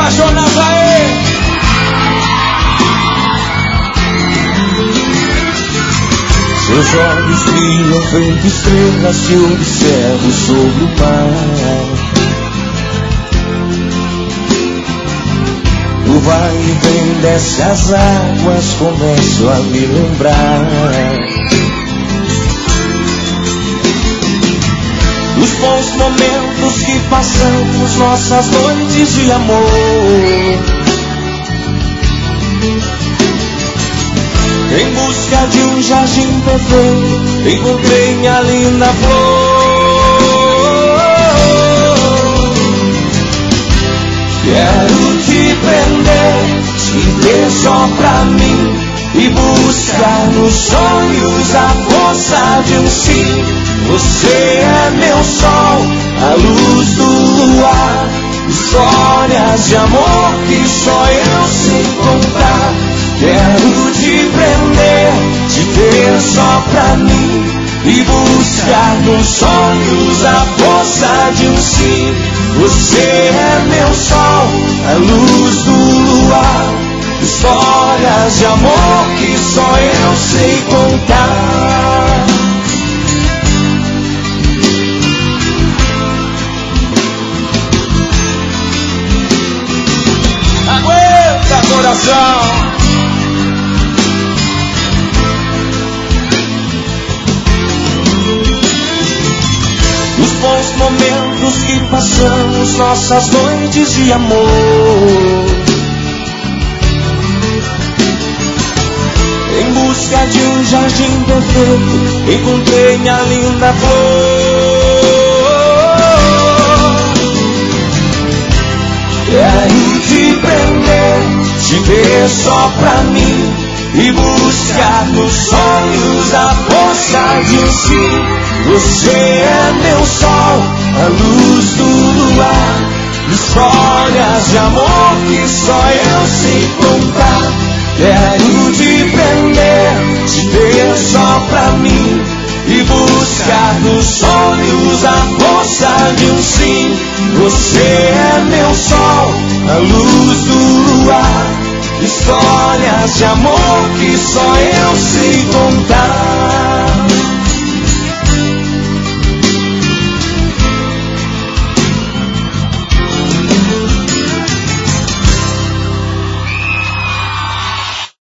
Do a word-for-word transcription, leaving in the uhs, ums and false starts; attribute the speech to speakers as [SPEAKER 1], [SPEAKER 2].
[SPEAKER 1] apaixonados aí.
[SPEAKER 2] Seus olhos brilham feito estrelas que observo sobre o mar. O vai e vem desce as águas, começo a me lembrar dos bons momentos que passamos, nossas noites de amor, em busca de um jardim perfeito, encontrei minha linda flor. Quero te prender, te ter só pra mim e buscar nos sonhos a força de um sim. Você é meu sol, a luz do luar, histórias de amor que só eu sei contar. Quero te prender, te ter só pra mim e buscar nos sonhos a força de um sim. Você é meu sol, a luz do luar, histórias de amor que só eu sei contar.
[SPEAKER 1] Aguenta, coração.
[SPEAKER 2] Os bons momentos que passamos, nossas noites de amor, em busca de um jardim perfeito, encontrei minha linda flor. Quero te prender, te ter só pra mim e buscar nos sonhos a força de um sim. Você é meu sol, a luz do luar, histórias de amor que só eu sei contar. Quero te prender, te ter só pra mim e buscar nos sonhos a força de um sim. Você é meu sol, a luz do luar, histórias de amor que só eu sei contar.